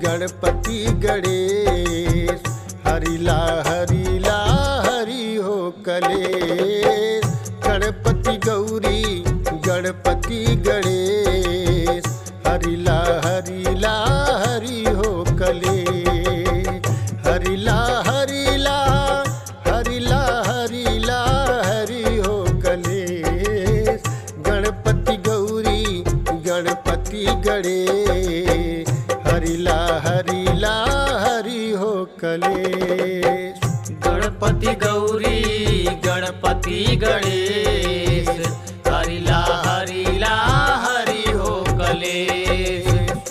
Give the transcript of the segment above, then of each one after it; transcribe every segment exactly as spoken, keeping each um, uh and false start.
गणपति गणेश, हरिला हरिला हरि हो कलेश। गणपति गौरी गणपति गणेश, हरिला हरिला हरि हो कलेश। हरिला हरिला हरिला हरिला हरि हो कलेश। गणपति गौरी गणपति गणेश, हरिला हरिला हरि हो कलेश। गणपति गौरी गणपति गणेश, हरिला हरिला हरि हो कलेश।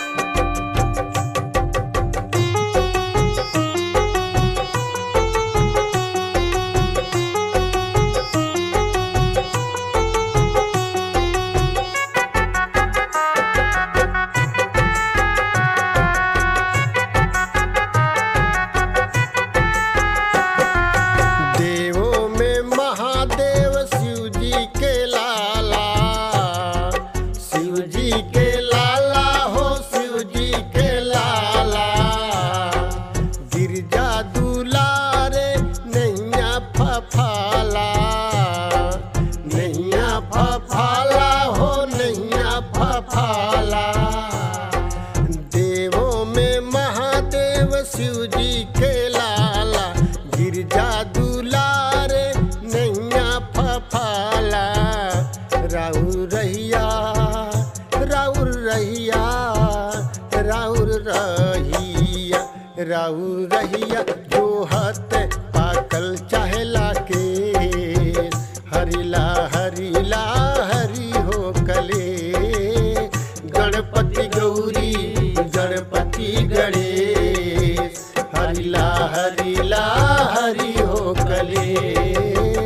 देवों में महादेव शिव जी के लाला, गिरजा दुलारे नैया फफाला। राउर रहिया राउर रहिया राउर रहिया राउर रहिया, जो हत पाकल चाहेला के। हरिला हरिला हरि हो कलेश। गणपति गौरी गणपति गणेश, हरिला हरिला हरि हो कलेश।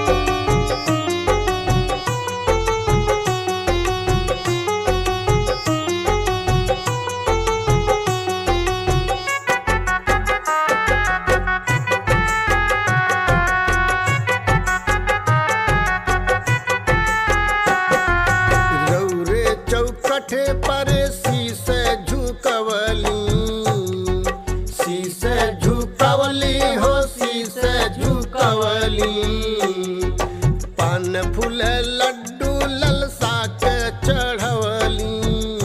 चौकठे पर शीश झुकवली, शीश झुकवली हो शीश झुकवली। पान फूल लड्डू ललसा के चढ़वली,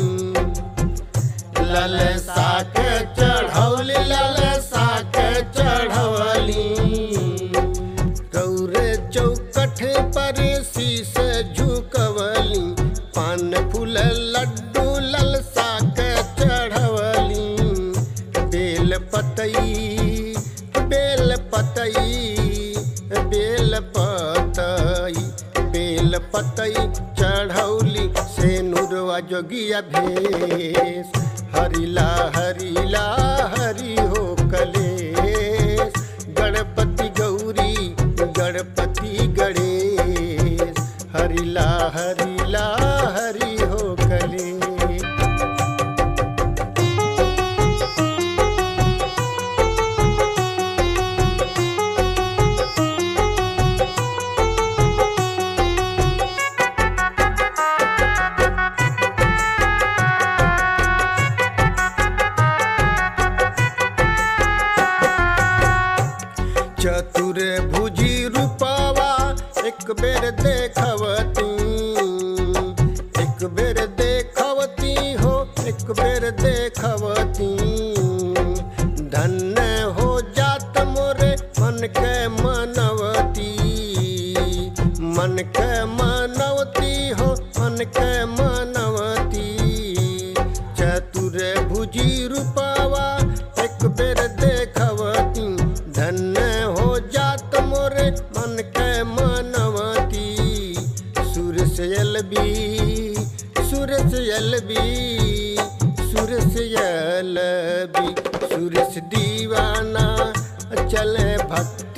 ललसा के चढ़वली ललसा के चढ़वली। रौरे चौकठे पर शीश झुकवली, पान फूल लड्डू ललसा के चढ़वली। बेल पतई बेल पतई बेल पतई बेल पतई चढ़ौली, से नुरवा जोगिया भेष। हरिला हरिला हरि हो कलेश। गणपति गौरी गणपति गणेश, हरिला हरिला हरि हो कलेश। चतुर भुजी रूपवा एक बेर देखवती, एक बेर देखवती हो एक बेर देखवती। धन्य हो जात मोरे मन के मनवती, मन के मनवती हो मन के मनवती। चतुर भुजी रूपवा एक बेर देखवती, धन्य हो जात मोरे मन के मनवती। सुर से अलबी सुर से अलबी सुर से अलबी, सुर से दीवाना चले भक्ति